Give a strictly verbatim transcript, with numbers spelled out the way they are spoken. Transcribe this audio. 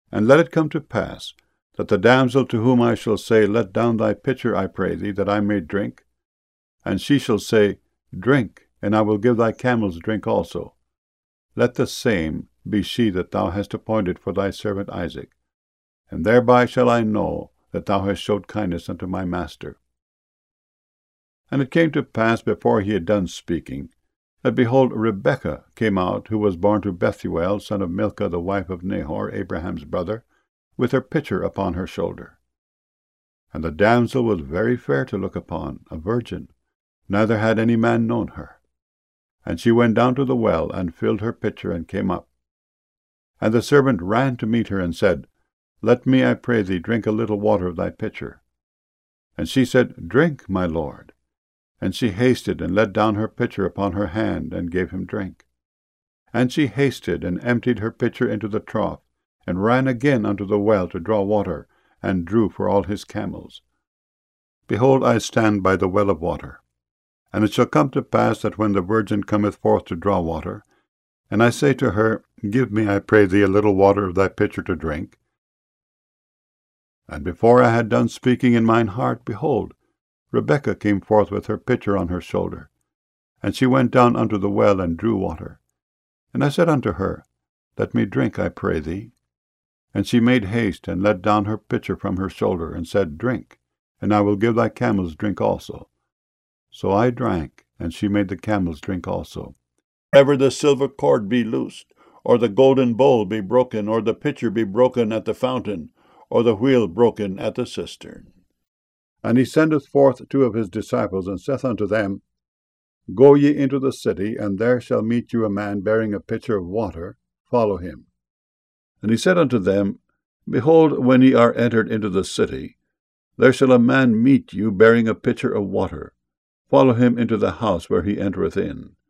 And let it come to pass, that the damsel to whom I shall say, Let down thy pitcher, I pray thee, that I may drink, and she shall say, Drink, and I will give thy camels drink also, let the same be she that thou hast appointed for thy servant Isaac, and thereby shall I know that thou hast showed kindness unto my master. And it came to pass, before he had done speaking, that, behold, Rebekah came out, who was born to Bethuel, son of Milcah, the wife of Nahor, Abraham's brother, with her pitcher upon her shoulder. And the damsel was very fair to look upon, a virgin, neither had any man known her. And she went down to the well, and filled her pitcher, and came up. And the servant ran to meet her, and said, Let me, I pray thee, drink a little water of thy pitcher. And she said, Drink, my lord. And she hasted, and let down her pitcher upon her hand, and gave him drink. And she hasted, and emptied her pitcher into the trough, and ran again unto the well to draw water, and drew for all his camels. Behold, I stand by the well of water. And it shall come to pass that when the virgin cometh forth to draw water, and I say to her, Give me, I pray thee, a little water of thy pitcher to drink. And before I had done speaking in mine heart, behold, Rebekah came forth with her pitcher on her shoulder. And she went down unto the well, and drew water. And I said unto her, Let me drink, I pray thee. And she made haste, and let down her pitcher from her shoulder, and said, Drink, and I will give thy camels drink also. So I drank, and she made the camels drink also. Ever the silver cord be loosed, or the golden bowl be broken, or the pitcher be broken at the fountain, or the wheel broken at the cistern. And he sendeth forth two of his disciples, and saith unto them, Go ye into the city, and there shall meet you a man bearing a pitcher of water. Follow him. And he said unto them, Behold, when ye are entered into the city, there shall a man meet you bearing a pitcher of water. Follow him into the house where he entereth in.